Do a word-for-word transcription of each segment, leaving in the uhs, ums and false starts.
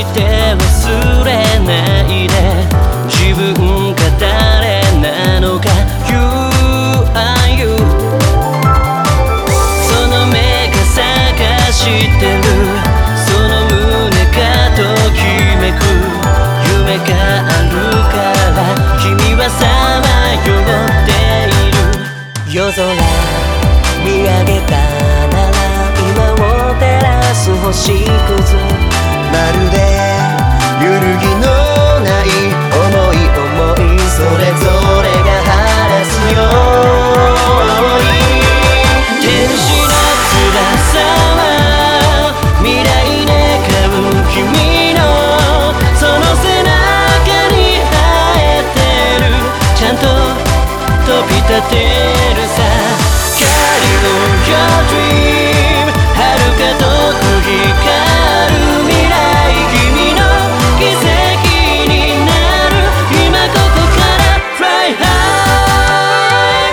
して忘れないで、自分が誰なのか You are you、 その目が探してる、その胸がときめく夢があるから君はさまよっている。夜空見上げたなら今を照らす星屑、まるで揺るぎのない想い想いそれぞれが晴らすように。天使の翼は未来願う君のその背中に生えてる、ちゃんと飛び立てるさ。 Carry on your dream、 遥か遠く光る未来、君の奇跡になる、今ここから Fly high。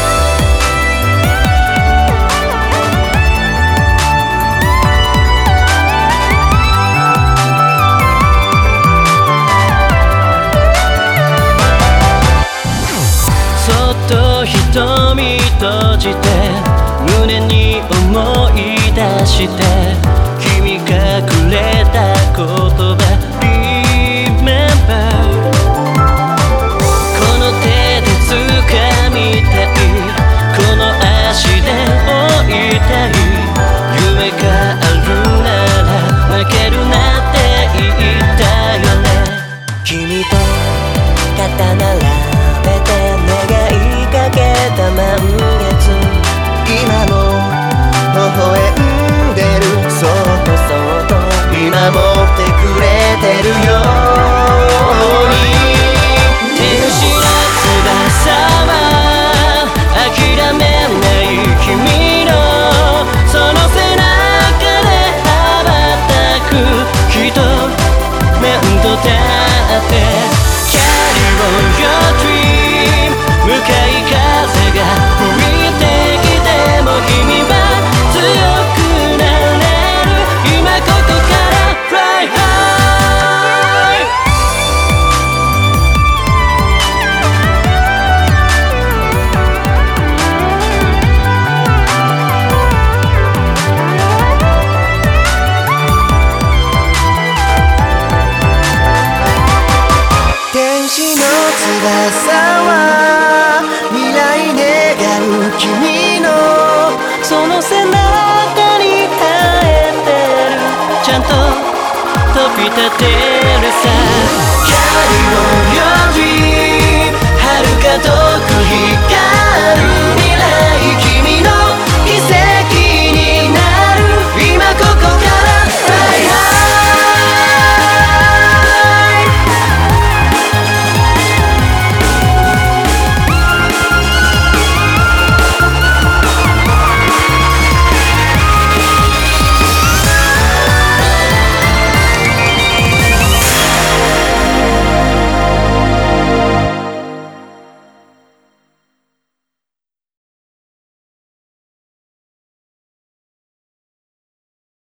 そっと瞳閉じて胸に思い出して、君がくれた言葉 Remember、 この手で掴みたい、この足で追いたい、夢があるなら負けるなって言ったよね。君と肩並べて願いかけた満月、今も微笑んでる、そっとそっと見守ってくれてるように。天使の翼は諦めない君のその背中で羽ばたく、きっと面と立って Carry on your dream、 向かい風が吹いてきても君は強くなれる、今ここから Fly high。 天使の翼は未来願う君のその背中に生えてる、ちゃんと飛び立てるさ。 Carry on your